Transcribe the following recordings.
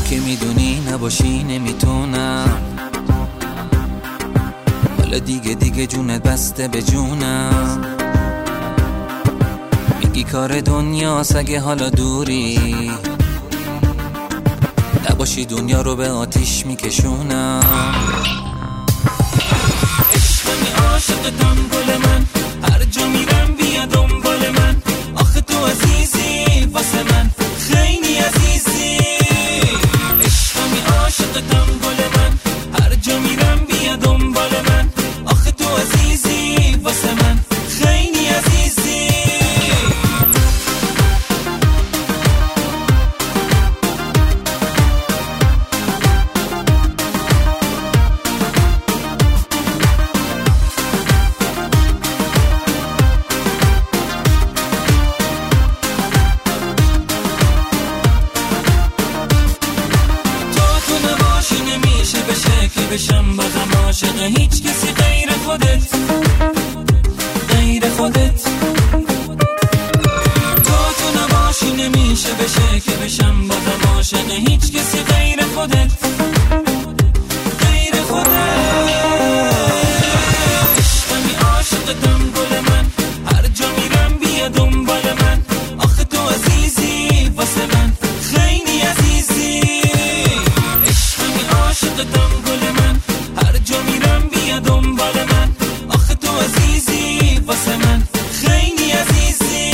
که میدونی نباشی نمیتونم، حالا دیگه جونت بسته به جونم. میگی کار دنیاست اگه حالا دوری، نباشی دنیا رو به آتیش میکشونم. عشقمی عاشقتم گل من، هر جا میرم بیا دنبال من. آخه تو عزیزی واسه من، خیلی عزیزی. عشقمی عاشقتم گل من، هر جا میرم بیا دنبال من. آخه تو عزیزی واسه من، خیلی عزیزی. بشم بازم عاشق هیچ کسی غیر خودت، غیر خودت. تو نباشی نمیشه بشه که بشم بازم عاشق هیچ کسی غیر خودت، غیر خودت. عشقمی عاشقتم گل من، هر جا میرم بیا دنبال من. آخه تو عزیزی واسه من، خیلی عزیزی. عشقمی عاشقتم گل من، هر جا میرم بیا دنبال من. آخه تو عزیزی واسه من، خیلی عزیزی.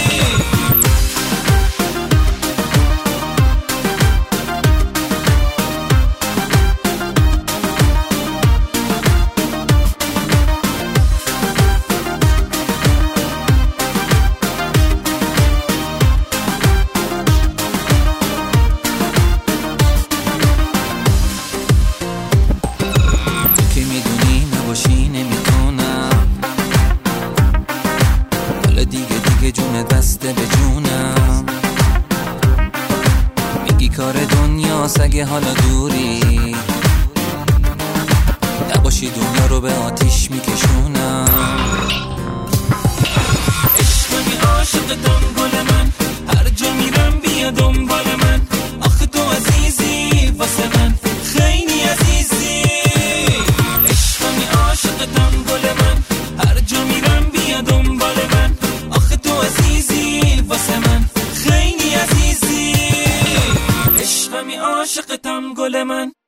جونت بسته به جونم. میگی کار دنیاست اگه حالا دوری، نباشی دنیا رو به آتیش میکشونم. عشقمی عاشقتم گل من، هر جا میرم بیا دنبال من. آخه تو عزیزی واسه من، خیلی عزیزی. عشقمی عاشقتم گل من، هر جا میرم بیا دنبال من. آخه تو عزیزی واسه من، خیلی عزیزی. عشقمی عاشقتم گل من.